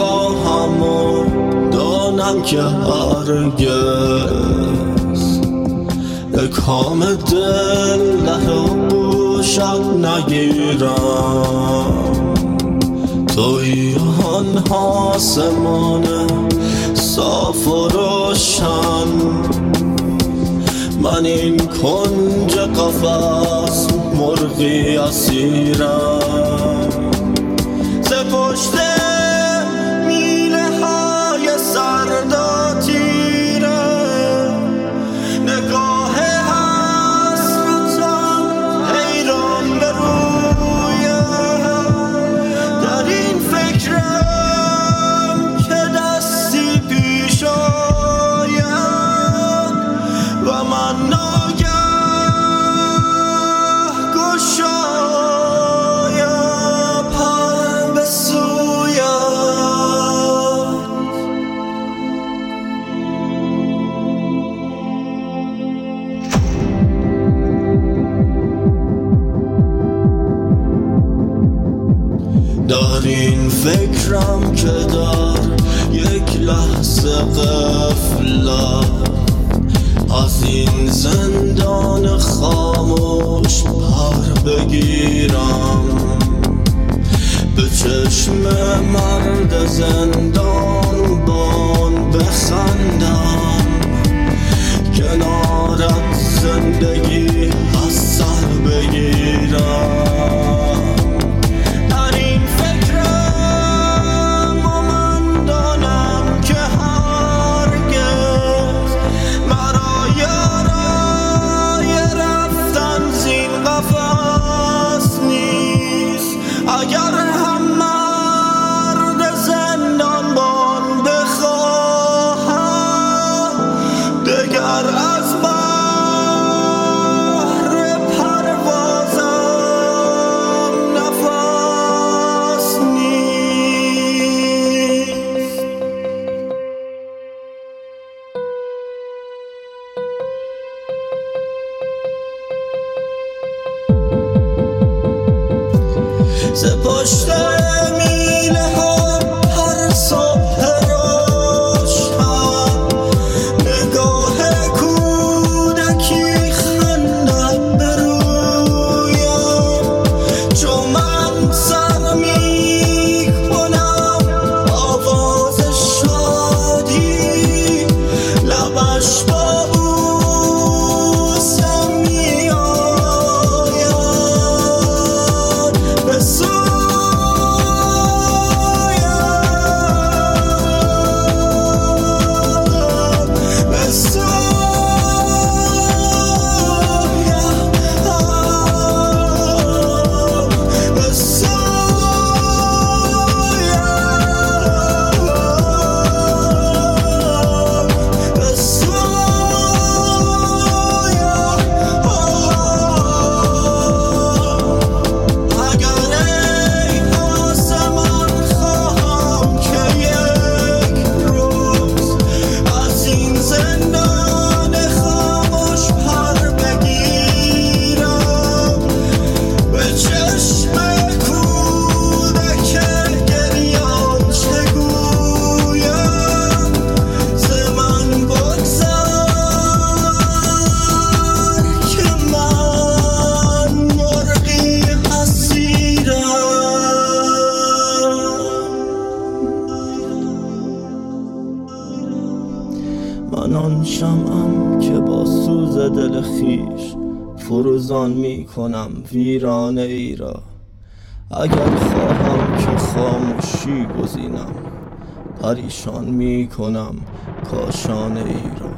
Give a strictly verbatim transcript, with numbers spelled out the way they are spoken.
خواهم و دانم که هرگز کام دل لحو بوشت نگیرم. توی آن آسمان صاف و روشن، من این کنج قفس مرغی اسیرم. ز پشت میله های سرد و تیره نگاه حسرتم حیران به رویم. در این فکرم که دستی پیش آید و من ناگه گشایم پر به سویت. در این فکرم که در یک لحظه غفلت از این زندان خاموش پر بگیرم. به چشم مرد زندان بان بخندم، کنارت زندگی از سر بگیرم. اگر هم مرد زندان بان بخواهم، دگر از بحر پروازم نفس نیست. ز پشت میله ها هر صبح روشن نگاه کودکی خندد به رویم. چو من سر می کنم آواز شادی، لبش با بوسم می آید به من آن شمعم که با سوز دل خویش فروزان می کنم ویرانه ای را. اگر خواهم که خاموشی گزینم، پریشان می کنم کاشانه ای را.